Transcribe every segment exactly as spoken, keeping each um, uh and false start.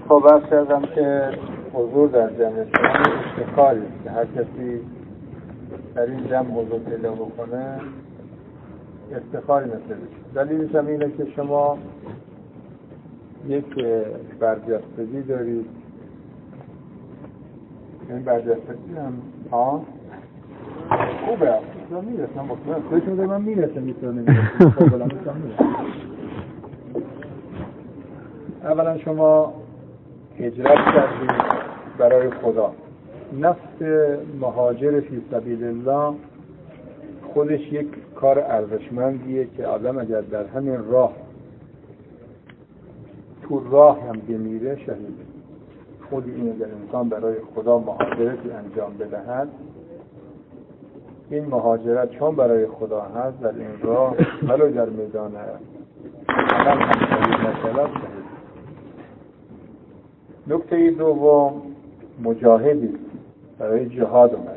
خب بحث کردم که حضور در جمع شما افتخاری است که هر کسی در این جمع حضور پیدا بکنه افتخاری مثل دلیلش هم اینه که شما یک برجستگی دارید. این برجستگی هم ها خوبه اصلا میرسم بکنم خودش میده من میرسم میتونم اولا شما هجرت کردید برای خدا. نفس مهاجر فی سبیل الله خودش یک کار ارزشمندیه که آدم اگر در همین راه تو راه هم بمیره شهیده. خود این اگر انسان برای خدا مهاجرتی انجام بدهد، این مهاجرت چون برای خدا هست در این راه ولو در میدان عمل هم شهید نشود شهید. نکته دوم مجاهدی برای جهاد اومده.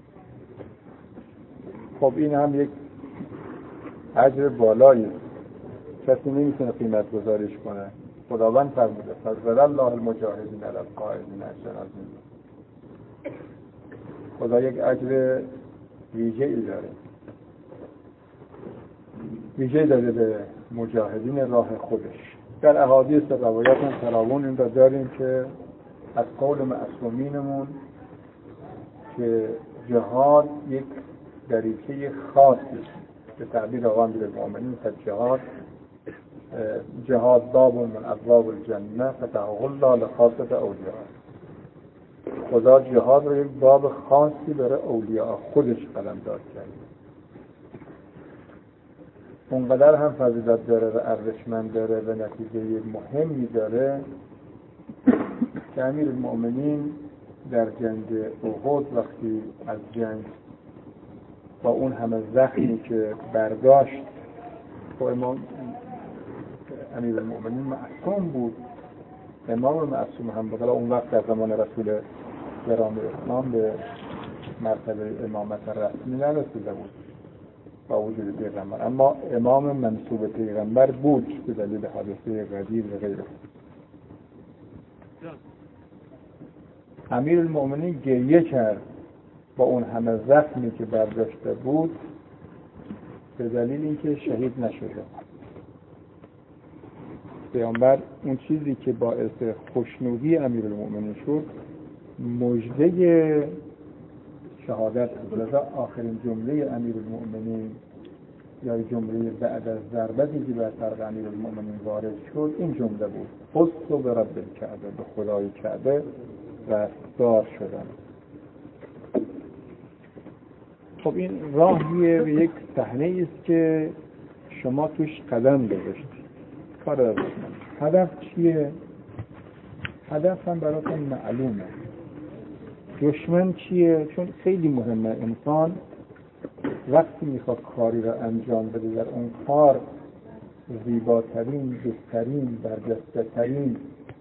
خب این هم یک اجر بالایی، کسی نمیتونه قیمت گذاریش کنه. خداوند فرموده فضل الله المجاهدین علی القاعدین اجرا عظیما. خدا یک اجر ویژه‌ای داره، ویژه داده به مجاهدین راه خودش. در احادیث و روایات هم تراون این را داریم که از قول معصومینمون که جهاد یک دریچه خاصی به تعبیر آقا امیرالمؤمنین که جهاد جهاد باب من ابواب الجنه فتحه الله لخاصة اولیاء. خدا جهاد رو یک باب خاصی برای اولیاء خودش قلمداد کرده. اونقدر هم فضیلت داره و ارزشمند داره و نتیجه مهمی داره که امیرالمؤمنین در جنگ احد وقتی از جنگ با اون همه زخمی که برداشت، و امام امیرالمؤمنین معصوم بود، امام معصوم هم بود. اون وقت در زمان رسول گرامی اسلام به مرتبه امامت رسمی نرسیده بود با وجود پیغمبر، اما امام منصوب پیغمبر بود به دلیل حادثه غدیر و غیره. امیرالمؤمنین گریه کرد با اون همه زخمی که برداشته بود به دلیل اینکه شهید نشده. پیامبر اون چیزی که باعث خوشنودی امیرالمؤمنین شد مژده شهادت بود. لذا آخرین جمله امیرالمؤمنین یا جمله بعد از ضربتی که بر سر امیرالمؤمنین وارد شد این جمله بود: فزت برب الکعبه، به خدای کعبه رستگار شدن. خب این راهیه به یک صحنه است که شما توش قدم گذاشتید. کار دارید. هدف چیه؟ هدف هم براتون معلومه. دشمن چیه؟ چون خیلی مهمه انسان وقتی میخواد کاری را انجام بده در اون کار زیباترین، بهترین، برجسته‌ترین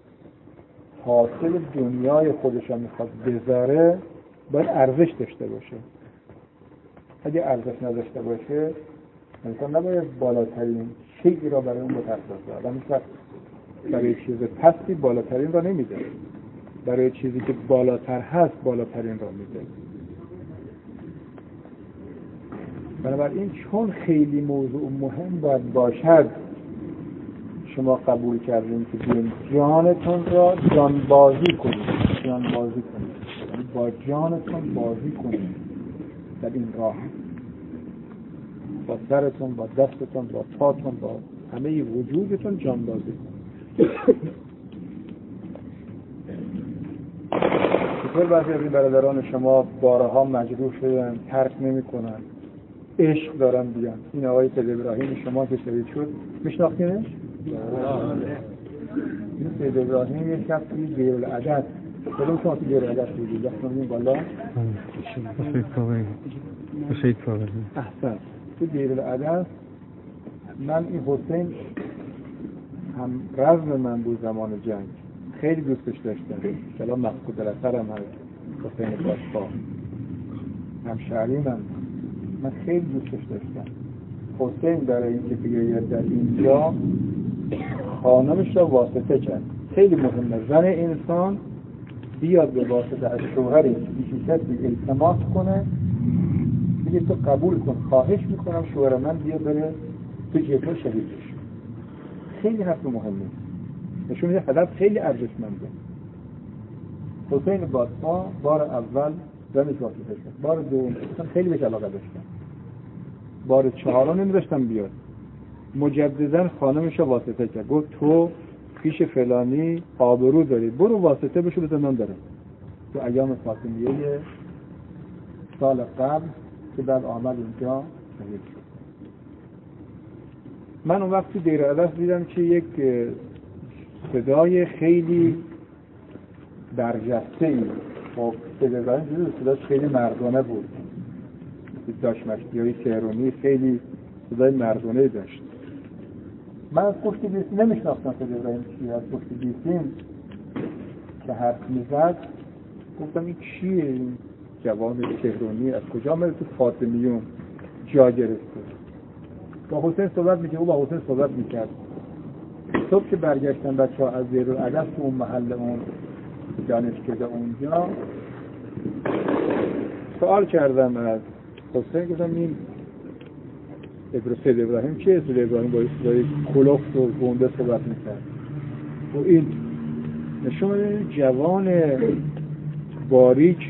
حاصل دنیای خودش را میخواد بذاره، باید ارزش داشته باشه. اگه ارزش نداشته باشه انسان نباید بالاترین چیزی را برای اون بپردازه. آدم هیچ وقت برای چیز پستی بالاترین را نمیده، برای چیزی که بالاتر هست بالاترین را میده. بنابراین چون خیلی موضوع مهم باید باشد، شما قبول کردین که بیاین جانتون را جانبازی کنید. جانبازی کنید، با جانتون بازی کنید در این راه، با سرتون، با دستتون، با پاتون، با همه وجودتون جانبازی کنید. چطور بعضی از این برادران شما بارها مجروح شدن، ترک نمی کنن، عشق دارن بیان؟ این آقای سید ابراهیم شما که شهید شد میشناختینش؟ این سید ابراهیم یک شخص توی دیرالعدد، کدوم شما توی دیرالعدد بودید؟ دخترمین بالا؟ شهید کامل. احسن. تو دیرالعدد من این حسین هم رزم من بود زمان جنگ، خیلی دوستش داشتم. کلام مقصود الاثر هم هست، حسین باشپا همشهری من من خیلی دوستش داشتم. حسین برای اینکه بیاید در اینجا خانمش را واسطه کرد خیلی مهمه. زن انسان بیاد به واسطه از شوهرش بیشتری التماس کنه، بگه تو قبول کن، خواهش میکنم شوهر من بیا بره تو جبهه شهید بشه. خیلی حرف مهمه، نشون میده هدف خیلی ارزشمنده. حسین بادشاه بار اول زنش واسطه شد، بار دوم خیلی بهش علاقه داشتن، بار چهارم نمیذاشتن بیاد. مجددا خانمش رو واسطه کرد، گفت تو پیش فلانی آبرو داری، برو واسطه بشو به زندان داره. تو ایام فاطمیه سال قبل که بعد آمد اینجا شهید شد. من اون وقت تو دیر علف دیدم که یک صدای خیلی برجسته ای، خب صدای صداش خیلی مردانه بود، داشمشتی های سهرونی خیلی صدای مردانه داشت. من از پشت بیسیم نمیشناختم صدای ابراهیم چیه، از پشت بیسیم که حرف میزد گفتم این چیه، این جوان تهرانی از کجا آمده تو فاطمیون جا گرفته. با حسین صحبت میکنه، او با حسین صحبت میکرد. صبح که برگشتن بچه ها از زیر العدس تو اون محل اون دانشکده اونجا سوال کردم از حسین، گفتم این سید ابراهیم چیه؟ سید ابراهیم با صدای کلفت و گنده صحبت میکرد و این نشون میده جوان باریک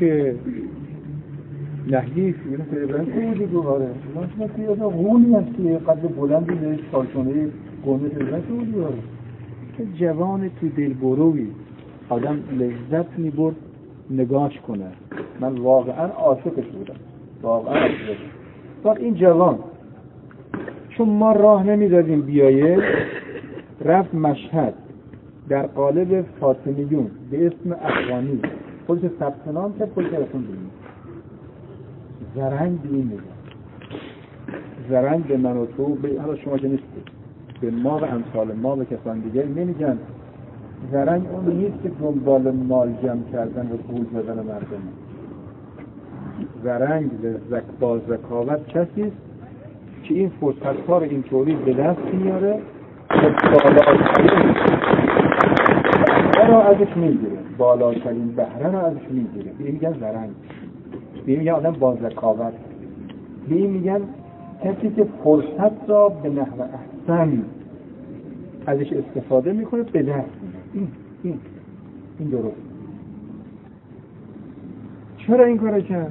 نحیف. این سید ابراهیم خیلی دواره من که یادم غولی هست که قدر بلندی به شالشونه گنده سید ابراهیم خیلی دواره. جوان تو دلبروی آدم لذت میبرد نگاهش کنه. من واقعا عاشقش بودم، واقعا عاشقش. وقت این جوان چون ما راه نمیدادیم بیایه، رفت مشهد در قالب فاطمیون به اسم افغانی خودش ثبت نام کرد، خودش رفتون بینید زرنگ بینید میگن زرنگ به من و تو به حالا شما که نیستید، به ما و امثال ما و کسان دیگه نمیگن زرنگ اون نیست که دنبال مال جمع کردن و پول زدن مردم. زرنگ به باز رکاوت کسیست که این فرصت‌ها رو اینطوری به دست میاره که بالاترین بهره را ازش میگیره، بالاترین بهره را ازش میگیره. به این میگن زرنگ، به این میگن آدم باز رکاوت، به این میگن کسی که فرصت را به نحو احسن ازش استفاده میکنه به دست میاره. این این این درست. چرا این کارو کرد؟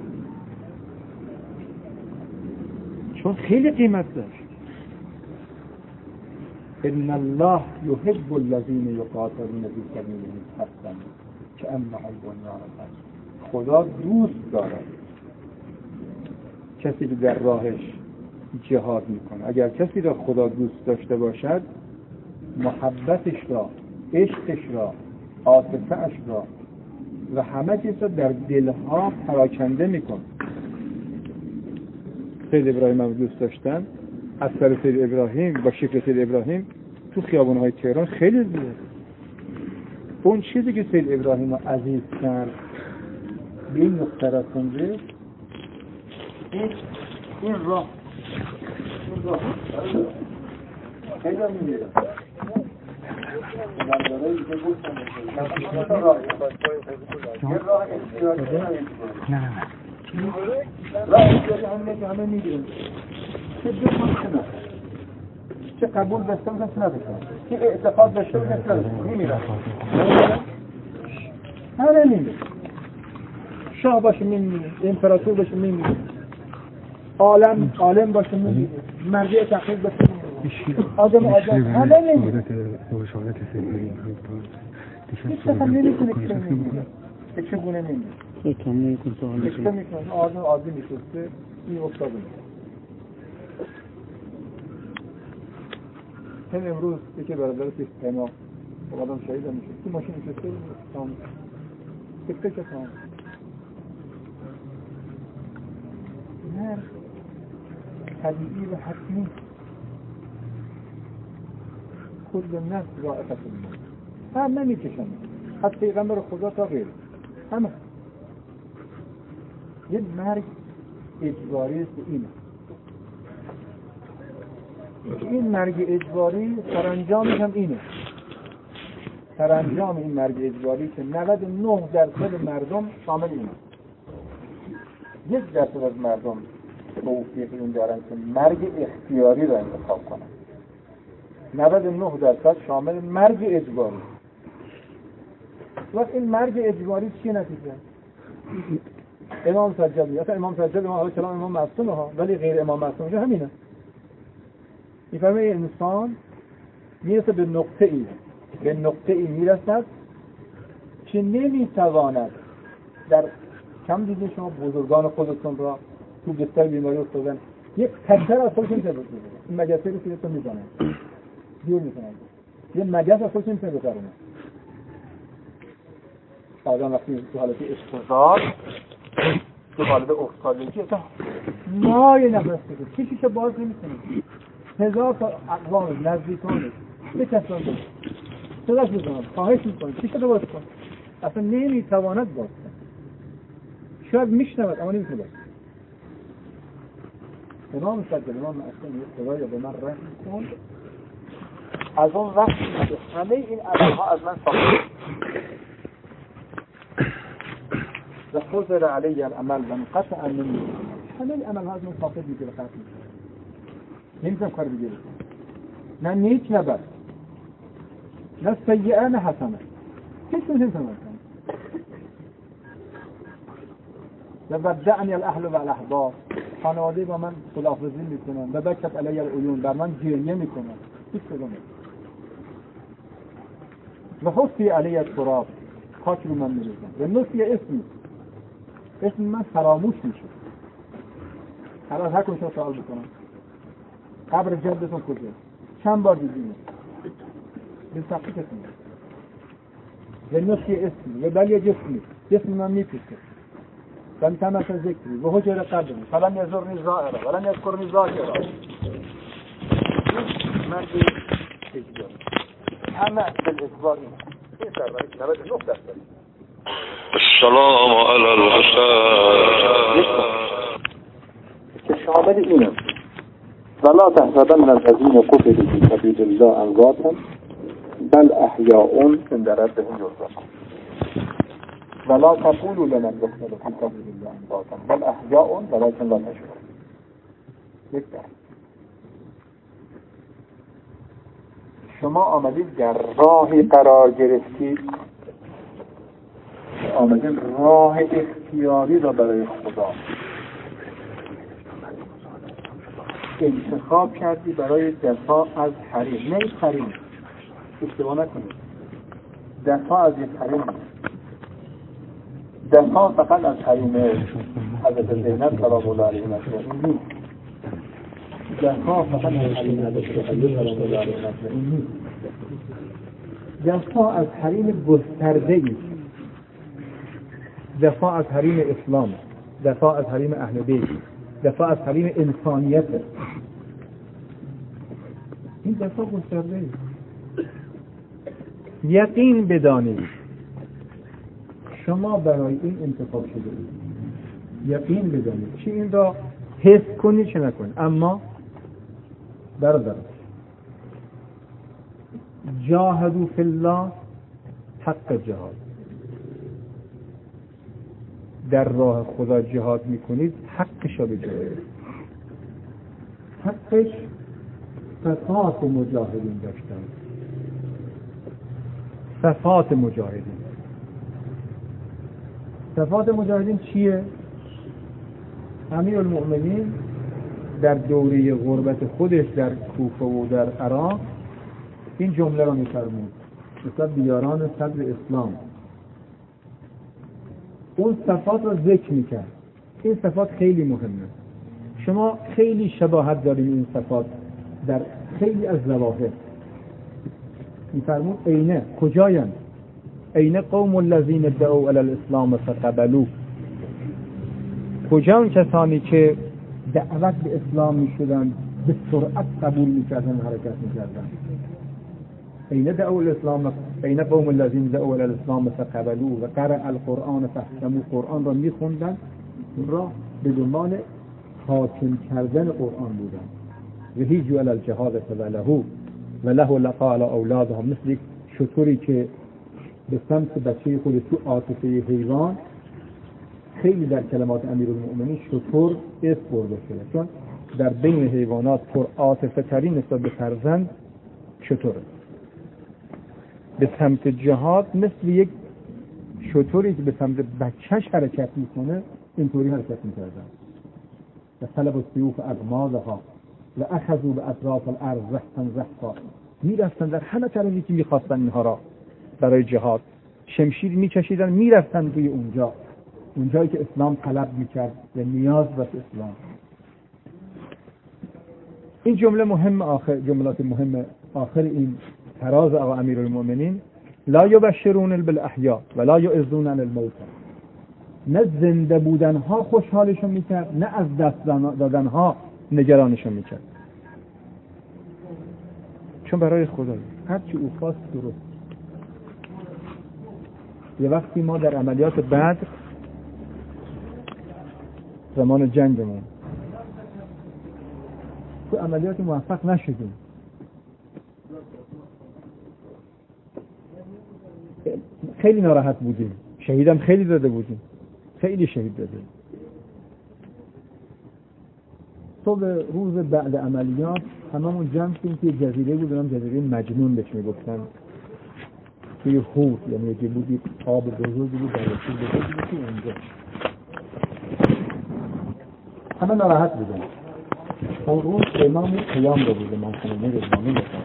چون خیلی قیمت داشت. ان الله یحب الذین یقاتلون فی سبیله صفا کأنهم بنیان مرصوص. خدا دوست دارد کسی که در راهش جهاد میکنه. اگر کسی را خدا دوست داشته باشد، محبتش را، عشقش را، عاطفه‌اش را و همه چیز را در دلها پراکنده میکنه. سید ابراهیم هم دوست داشتن. از سر سید ابراهیم با شکل سید ابراهیم تو خیابان‌های تهران خیلی زیاد. اون چیزی که سید ابراهیم رو عزیز کرد به این نقطه رسونده، این این راه این راه خیلی هم می‌میره. یه راه اختیاری نه نه راه اختیاری همه همه می‌گیرن. چه دو ممکنه چه قبول داشته بودن چه نداشتن، چه اعتقاد داشته بودن چه نداشتن، میمیرن. همه میمیرن. شاه باشه میمیره، امپراتور باشه میمیره، عالم عالم باشه میمیره، مرجع تحقیق باشه میمیره، آدم آدم همه میمیره. هیچ کس هم نمیتونه که میمیره. به چگونه میمیره؟ اتمام میکنه سوال میکنه. میکنه آدم آدم میشسته این افتاده میشه. هم امروز یکی برادر سیستما آدم شهید هم میشه تو ماشین نشسته تمام تک تک تمام. نه طبیعی و حتمی کل الناس ذائقة الموت. هم نمیکشن، حتی پیغمبر خدا تا غیر همه. یه مرگ اجباری است. اینه این مرگ اجباری سرانجامش هم اینه سرانجام این مرگ اجباری که نود و نه درصد مردم شامل اینه. یک درصد از مردم توفیق این دارن که مرگ اختیاری را انتخاب کنن. نود و نه درصد شامل مرگ اجباری. وقت این مرگ اجباری چی نتیجه؟ امام سجادی، اصلا امام سجادی ما حالا کلام امام معصومه ها، ولی غیر امام معصوم که همینه. میفهمه انسان میرسه به نقطه ای به نقطه ای میرسد که نمیتواند در کم دیدین شما بزرگان خودتون را تو بستر بیماری افتادن یک تکتر از خودشون تبرد بزنن، این مگسه رو که میزنن دور میکنن، یه مگس از خودشون تبرد بزنن. آدم وقتی تو حالت استضار تو حالت افتادگی اصلا مای نفس بکن کشیشو باز نمیکنه، هزار تا اقوام نزدیکانش بکسان بزن صداش بزنم خواهش میکنم کشیشو باز کن، اصلا نمیتواند باز کن. شاید میشنود اما نمیتونه باز کن. امام سجاد امام معصوم خدایا به من رحم کن، از اون وقتی که همه این عملها از من ساخته و حضر علی العمل و انقطع منی، همه این عملها از من ساخته دیگه به خط میشه، نمیتونم کار دیگه بکنم، نه نیک نه بد، نه سیئه نه حسنه، هیچ چیزی نمیتونم کنم. و ودعنی الاهل و الاحباب، خانواده با من خداحافظی میکنن و بکت علی العیون، بر من گریه میکنن، هیچ کدوم نیست. و حسی علی التراب، خاک رو من میریزن و نسی اسمی، اسم من فراموش میشه. الان هر کنشا سوال بکنم قبر جدتون کجاست؟ چند بار دیدیم؟ به سختی کسی و نسی اسمی و بلی جسمی، جسم من میپیسه و میتمت ذکری و حجر قدمی فلن یزرنی زائره ولن یذکرنی ذاکره. من به اجبار همه بالاجبار این این سرمایه نود و نه درصد. السلام علی الحسین که شامل اینه ولا تحسبن الذین قتلوا فی سبیل الله امواتا بل احیاء عند ربهم یرزقون ولا تقولوا لمن يقتل في سبيل الله امواتا بل احیاء ولكن لا تشعرون. یک در شما آمدید در راهی قرار گرفتید، آمدید راه اختیاری را برای خدا انتخاب کردی برای دفاع از حریم، نه حریم، اشتباه نکنید، دفاع از یک حریم، دفاع فقط از حریم حضرت زینب سلام الله علیها نیست، دفاع فقط از حریم حضرت علی سلام الله علیها نیست، دفاع از حریم گسترده‌ای، دفاع از حریم اسلام، دفاع از حریم اهل بیت، دفاع از حریم انسانیت. این دفاع گسترده‌ای. یقین بدانید شما برای این انتخاب شده اید، یقین بدانید، چی این را حس کنید چه نکنید. اما برادر جاهدوا فی الله حق جهاد، در راه خدا جهاد میکنید حقش را بجوید. حقش صفات مجاهدین داشتن، صفات مجاهدین. صفات مجاهدین چیه؟ امیرالمؤمنین در دوره غربت خودش در کوفه و در عراق این جمله را می‌فرمود نسبت به یاران صدر اسلام، اون صفات را ذکر می‌کرد. این صفات خیلی مهمه. شما خیلی شباهت دارید این صفات در خیلی از ظواهر. می‌فرمود اینه کجایند؟ این قوم الذین ادعوا علی الاسلام فقبلوا، کجا اون کسانی که دعوت به اسلام می‌شدند به سرعت قبول می‌کردن، حرکت می‌کردن. این دعوا الاسلام، این قوم الذین دعوا علی الاسلام فقبلوا و قرأ القرآن فهموا، قرآن را می‌خوندن را به دنبال حاکم کردن قرآن بودن. و هیجوا علی الجهاد فله و له لقاء اولادهم، مثل شطوری که به سمت بچه خود تو عاطفه حیوان، خیلی در کلمات امیرالمؤمنین شطور اسم برده شده، چون در بین حیوانات پر عاطفه ترین نسبت به فرزند شطوره. به سمت جهاد مثل یک شطوری که به سمت بچهش حرکت میکنه اینطوری حرکت میکردن. و طلب السیوف اغماضها و اخذوا به اطراف الارض رحفا رحفا، میرفتن در همه طرفی که میخواستن اینها را برای جهاد شمشیر میکشیدن، میرفتن توی اونجا، اونجایی که اسلام طلب میکرد و نیاز به اسلام. این جمله مهم، آخر جملات مهم آخر این تراز آقا امیرالمؤمنین، لا یبشرون بالاحیاء ولا یعظون عن الموت. نه زنده بودنها خوشحالشون میکرد، نه از دست دادنها نگرانشون میکرد، چون برای خدا هرچی او خواست درست. یه وقتی ما در عملیات بدر زمان جنگمون تو عملیات موفق نشدیم، خیلی ناراحت بودیم، شهیدم خیلی داده بودیم، خیلی شهید داده. صبح روز بعد عملیات هممون جمع شدیم که جزیره بود، اونم جزیره مجنون بهش میگفتن، توی هود، یعنی یه بودی آب بزرگی بود، در رسول بزرگی بود توی اونجا. همه ناراحت بودن. اون روز امام پیام داده بود، من خونه رضوانی بکنم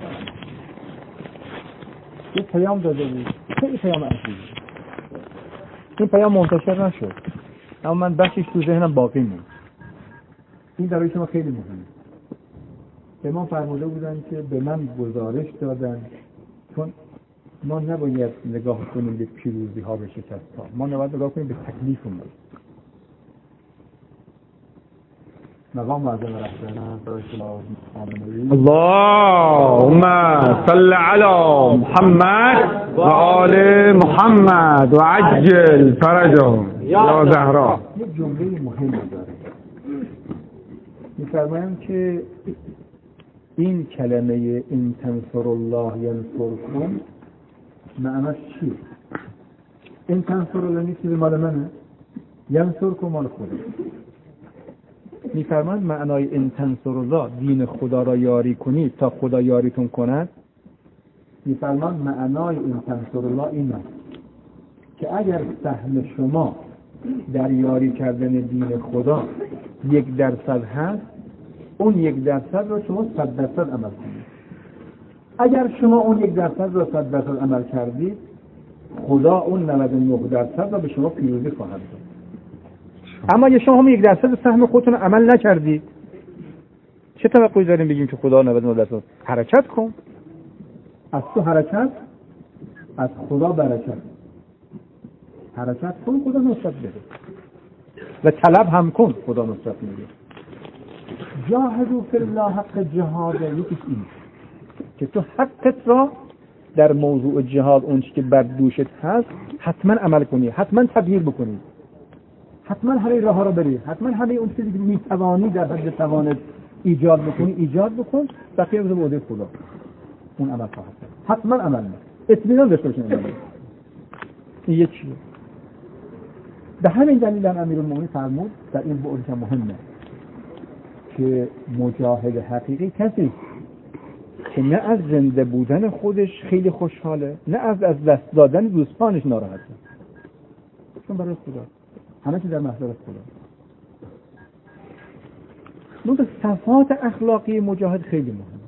یه پیام داده بود، خیلی پیام عجیبی. این پیام منتشر نشد، اما من بخشش تو ذهنم باقی موند. این برای شما خیلی مهمه. امام فرموده بودن که به من گزارش دادن، چون ما نباید نگاه کنیم به پیروزی ها به شکست ها، ما نباید نگاه کنیم به تکلیفمون. مقام معظم رهبران اللهم صل على محمد و آل محمد و عجل فرجهم یا زهرا. یک جمله مهمی داره، می‌فرمایند که این کلمه این تنصر الله ینصرکم معناش چیه؟ این تنصر الله نیست چیز مال منه، ینصرکم مال خدا. می‌فرمایند معنای این تنصر الله، دین خدا را یاری کنید تا خدا یاریتون کند. می‌فرمایند معنای این تنصر الله این است که اگر سهم شما در یاری کردن دین خدا یک درصد هست، اون یک درصد رو شما صد درصد عمل کنید. اگر شما اون یک درصد رو صد درصد عمل کردید، خدا اون نود و نه درصد رو به شما پیروزی خواهد داد. اما اگه شما هم یک درصد سهم خودتون عمل نکردید، چه توقعی داریم بگیم که خدا نود و نه درصد؟ حرکت کن، از تو حرکت، از خدا برکت. حرکت کن، خدا نصرت بده، و طلب هم کن، خدا نصرت میده. جاهدوا فی الله حق جهاد، یکیش این که تو حقت را در موضوع جهاد، اون چی که بر دوشت هست، حتما عمل کنی، حتما تبیین بکنی، حتما همه راه ها رو بری، حتما همه اون چیزی که میتوانی در حد توانت ایجاد بکنی ایجاد بکن، بقیه رو به عهده خدا اون عمل خواهد کرد. حتما عمل کن، اطمینان داشته باشین. این یه چیه. به همین دلیل هم امیرالمومنین فرمود در این بعد که مهمه که مجاهد حقیقی کسی که نه از زنده بودن خودش خیلی خوشحاله، نه از از دست دادن دوستانش ناراحته، چون برای خدا همه چی در محضر خدا. نوع صفات اخلاقی مجاهد خیلی مهمه.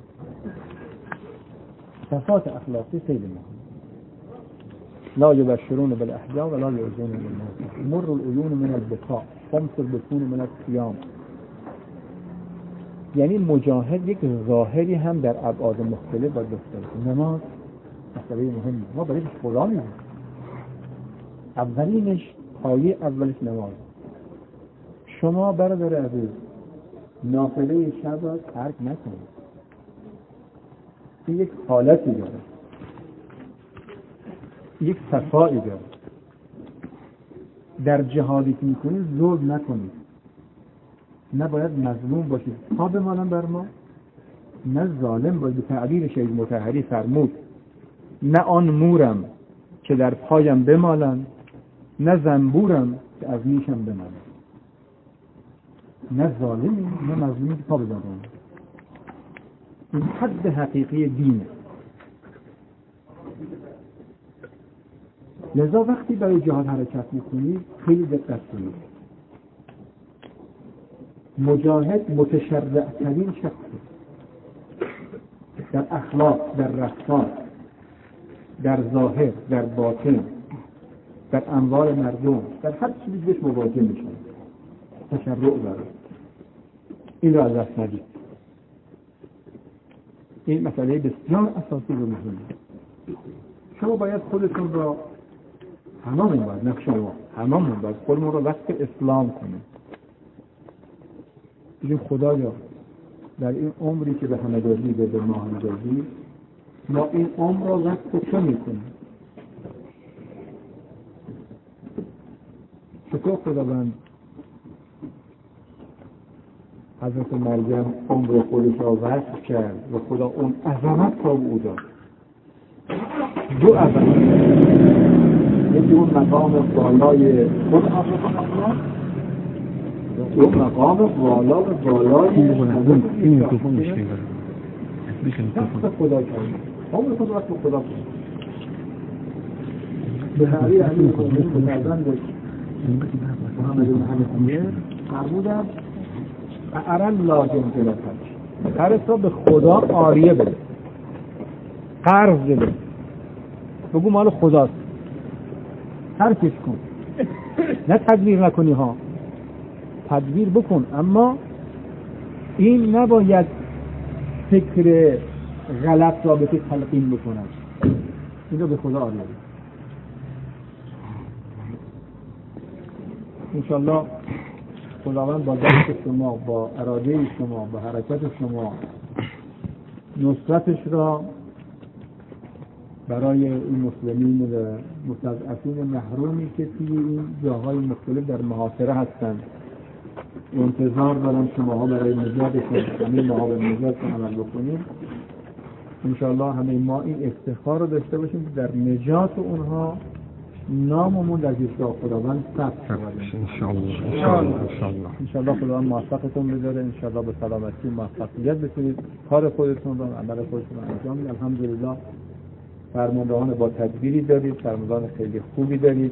صفات اخلاقی خیلی مهمه. لا یبشرون بالاحیاء ولا یعظون بالموت، مر العیون من البکاء، خمس البطون من الصیام. یعنی مجاهد یک ظاهری هم در ابعاد مختلف باید داشته باشه. نماز مسئله مهمه، ما برای خدا میگیم اولینش، پایه اولش نماز. شما برادر عزیز نافله شب را ترک نکنید، این یک حالتی داره، یک صفایی داره. در جهادی که میکنید ظلم نکنید، نباید مظلوم باشید، ها بمانم بر ما، نه ظالم باید. به تعبیر شهید مطهری فرمود نه آن مورم که در پایم بمالند، نه زنبورم که از نیشم بمالند. نه ظالمی نه مظلومی که پا بزنم. این حد حقیقی دینه. لذا وقتی برای جهاد حرکت میکنید خیلی دقت کنید. مجاهد متشرع ترین شخصه در اخلاق، در رفتار، در ظاهر، در باطن، در اموال مردم، در هر چیزی بهش مواجه میشه. تشرع داره. این رو از دست ندید. این مسئله بسیار اساسی و مهمه. شما باید خودتون را هممون باید نه شما هممون باید خودمون را وقت اسلام کنیم. بگیم خدایا در این عمری که به همه دادی به به ما همه دادی، ما این عمر را وقت چه میکنیم؟ چطور خداوند حضرت مریم عمر خودش را وقت کرد و خدا اون عظمت را به او داد. دو عظمت، یکی اون مقام بالای خود حضرت مریم، دو مقام بالا و بالای این میکروفون میشه میشه میکروفون خدا کرد. عمر خود وقت خدا کرد. به تعبیر علی خودمون فرزند محمد بن حنفیه فرمودند ارن لازم جلسش قرض را به خدا عاریه بده، قرض بده، بگو مال خداست، حرفش کن، نه تدبیر نکنی ها، تدبیر بکن، اما این نباید فکر غلط را به تو تلقین بکنند. این رو به خدا عاریه بده. انشالله خداوند با دست شما، با اراده شما، با حرکت شما نصرتش را برای این مسلمین و مستضعفین محرومی که توی این جاهای مختلف در محاصره هستند انتظار دارن شماها برای نجاتشون، همه ما به نجاتشون عمل بکنیم. انشالله همه ما این افتخار رو داشته باشیم که در نجات اونها ناممون در جشنگاه خداوند ثبت شود. انشالله انشالله انشالله انشالله خداوند موفقتون بذاره. انشالله به سلامتی موفقیت بتونید کار خودتون رو، عمل خودتون رو انجام بدید. الحمدلله فرماندهان با تدبیری دارید، فرماندهان خیلی خوبی دارید.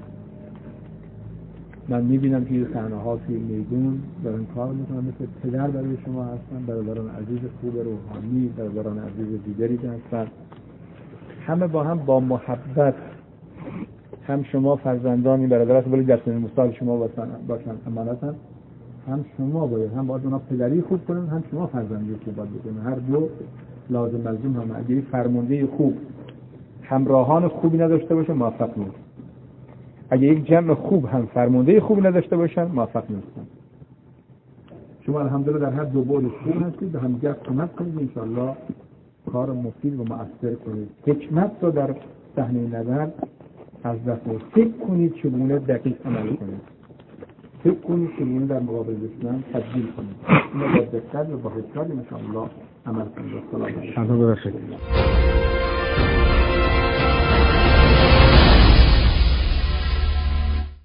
من میبینم که صحنه ها توی میدون دارن کار میکنن، مثل پدر برای شما هستن، برادران عزیز خوب روحانی، برادران عزیز دیگری هستن. همه با هم با محبت، هم شما فرزندانی برادر هستن ولی دست مثال شما باشن امانتن، هم شما باید هم باید اونا پدری خوب کنن، هم شما فرزندی خوب باید بکنن. هر دو لازم ملزوم هم. اگه فرمانده خوب همراهان خوبی نداشته باشه موفق نیست. اگه یک جمع خوب هم فرمانده خوبی نداشته باشن موفق نیستن. شما الحمدلله در هر دو بعد خوب هستید، به هم دیگه کمک کنید، ان شاءالله کار مفید و مؤثر کنید. حکمت رو در صحنه نظر از دست فکر کنید چگونه دقیق عمل کنید. فکر کنید چگونه در مقابل دشمن تبدیل کنید. اینو با دقت و با حکمت ان شاءالله عمل کنید. سلام علیکم.